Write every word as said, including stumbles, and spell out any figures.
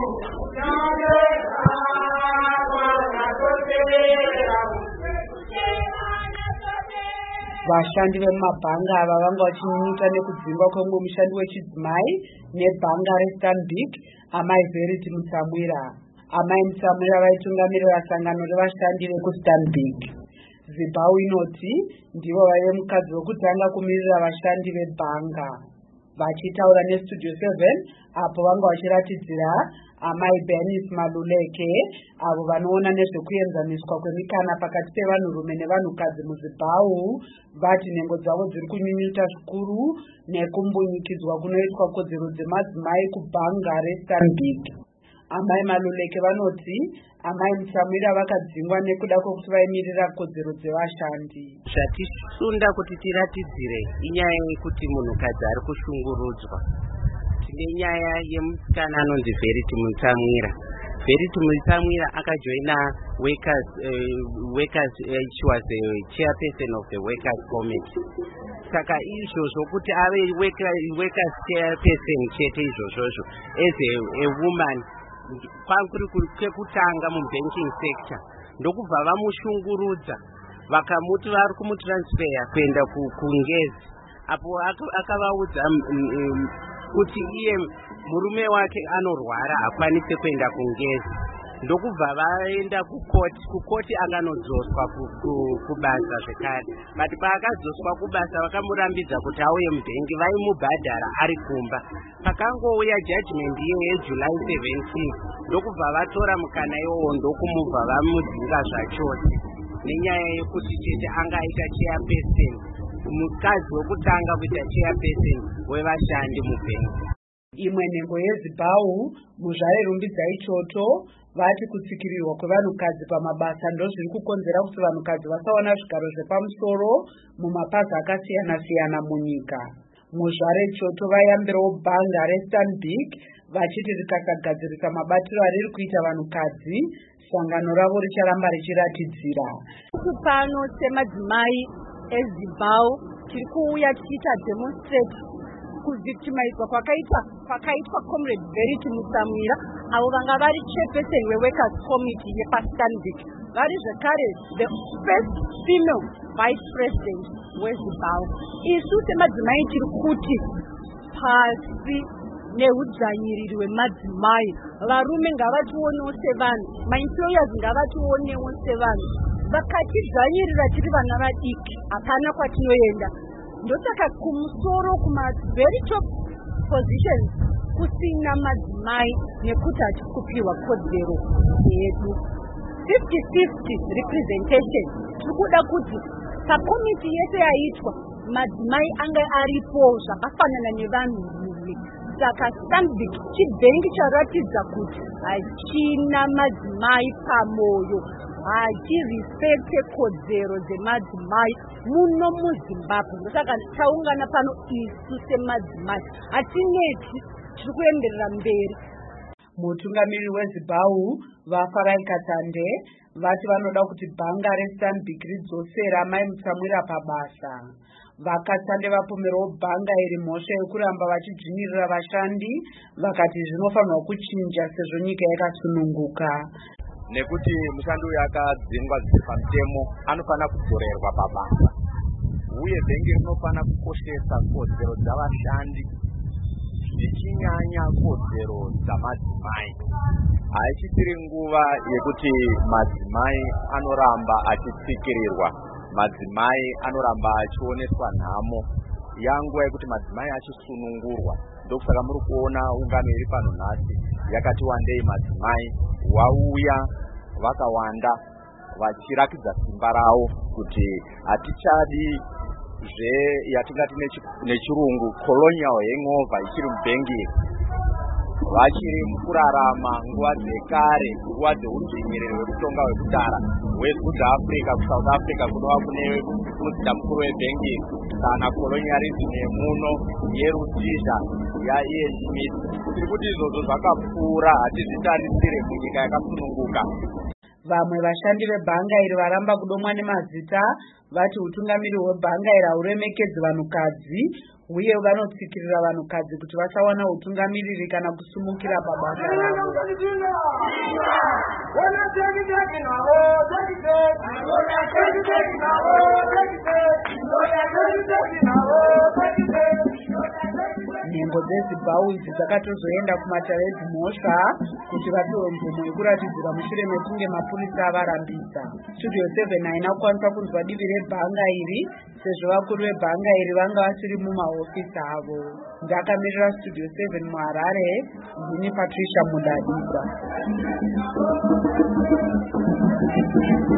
Vashandi vemumabhanga ava vanga vachinyunyuta nekudzingwa kwemumwe mushandi wechidzimai nebhanga reStanbic, amai Verity Mutsamwira. Amai Mutsamwira vaitungamirira sangano revashandi vekuStanbic. Zibhau inoti ndivo vaive mukadzi wekutanga kumirira vashandi vebhanga. Vachitaura neStudio seven apo vanga vachiratidzira amai Bernice Maluleke avo vanoona nezvekuenzaniswa kwemikana pakati pevanhurume nevanhukadzi muZibhau, vati nhengo dzavo dziri kunyunyuta zvikuru nekumbunyikidzwa kunoitwa kodzero dzemadzimai kubhanga reStanbic. Amai Maluleke vanoti amai Mutsamwira vakadzingwa nekuda kwekuti vaimirira kodzero dzevashandi. Zvatisunda kuti tiratidzire inyaya yekuti munhukadzi ari kushungurudzwa. Tine nyaya yemusikana anonzi Verity Mutsamwira. Verity Mutsamwira akajoina workers uh, workers uh, she was the chairperson of the workers committee. Saka izvozvo kuti ave workers, workers chairperson chete izvozvozvo as a, a woman kwakuri kwekutanga mubanking sector ndokubva vamushungurudza vakamuti vari kumutransferya kuenda kungezi apo akavaudza kuti iye murume wake anorwara hakwanise kuenda kungezi ndokubva vaenda kukoti kukoti anganodzoswa kubasa zvekare but paakadzoswa kubasa vakamurambidza kuti auye mubhengi vaimubhadhara ari kumba. Pakangouya judgment iye yejuly seventeenth ndokubva vatora mukana iwowo ndokumubva vamudzinga zvachose nenyaya yekuti chete anga aita chairperson, mukadzi wekutanga kuita chairperson wevashandi mubhengi. Imwe nhengo yeZibhau muzvairumbidzwa ichoto vati kutsikirirwa kwevanhukadzi pamabasa ndozviri kukonzera kuti vanhukadzi vasawana zvigaro zvepamusoro mumapazi akasiyana-siyana munyika. Muzvare choto vayambirawo bhanga reStanbic vachiti rikasagadzirisa mabatiro ariri kuita vanhukadzi, sangano ravo richaramba richiratidzira. Pano semadzimai eZibhau tiri kuuya tichiita demonstrate kuvictimizwa kwakaitwa kwakaitwa comrade Verity Mutsamwira avo vanga vari chairperson weworkers committee yepaStanbic, vari zvekare the first female vice president weZibhau. Isu semadzimai tiri kuti pasi nehudzvanyiriri hwemadzimai, varume ngavationewo sevanhu, maemployers ngavationewo sevanhu. Vakatidzvanyirira tiri vana vadiki hapana kwatinoenda. Ndosaka kumusoro kuma very top positions kusina madzimai nekuti hachikupirwa kodzero yedu. fifty fifty representation. Tikuda kuti pakomiti yese yaitwa madzimai anga aripo zvakafanana nevanhurume. Saka Stanbic chibhengi charatidza kuti hachina madzimai pamoyo, hachirespekte kodzero dzemadzimai muno muZimbabwe. Saka taungana pano isu semadzimai hatineti, tiri kuenderera mberi. Mutungamiriri weZibhau vaFarai Katande vati vanoda kuti bhanga reStanbic ridzosera amai Mutsamwira pabasa. Vakatande vapomerawo bhanga iri mhosva yekuramba vachidzvinyirira vashandi, vakati zvinofanirwa kuchinja sezvo nyika yakasununguka. Nekuti mushandi uyu akadzingwa zviri pamutemo anofana kudzorerwa pabasa, uye bhengi rinofana kukoshesa kodzero dzavashandi zvichinyanya kodzero dzamadzimai. Haichitiri nguva yekuti madzimai anoramba achitsikirirwa, madzimai anoramba achioneswa nhamo. Yanguva yekuti madzimai achisunungurwa. Ndokusaka muri kuona ungano iri pano nhasi yakati wandei madzimai, wauya vakawanda vachirakidza simba ravo kuti hatichadi zve yatingati nechirungu colonial hangover ichiri mubhengi, vachiri mukurarama nguva dzekare, nguva dzeudzvinyiriri hwekutonga hwekudhara hweSouth Africa kuSouth Africa kunova kune muzinda mukuru webhengi kana colonialism yemuno yeRhodesia yaIan Smith. Tiri kuti izvozvo zvakapfuura, hatizvitarisire munyika yakasununguka. Vamwe vashandi vebhanga iri varamba kudomwa nemazita vati utungamiri hwebhanga iri hauremekedzi vanhukadzi uye vanotsikirira vanhukadzi kuti vasawana utungamiriri kana kusumukira pabasa ravo. Nhengo dzezimbabwe idzi dzakatozoenda kumatare edzimhosva kuti vapiwe mvumo yekuratidzira mushure mekunge mapurisa avarambidza. Studio seven haina kukwanisa kunzwa divi rebhanga iri sezvo vakuru vebhanga iri vanga vasiri mumahofisi avo. Ndakamirira Studio seven muHarare, ndini Patricia Mudadisa.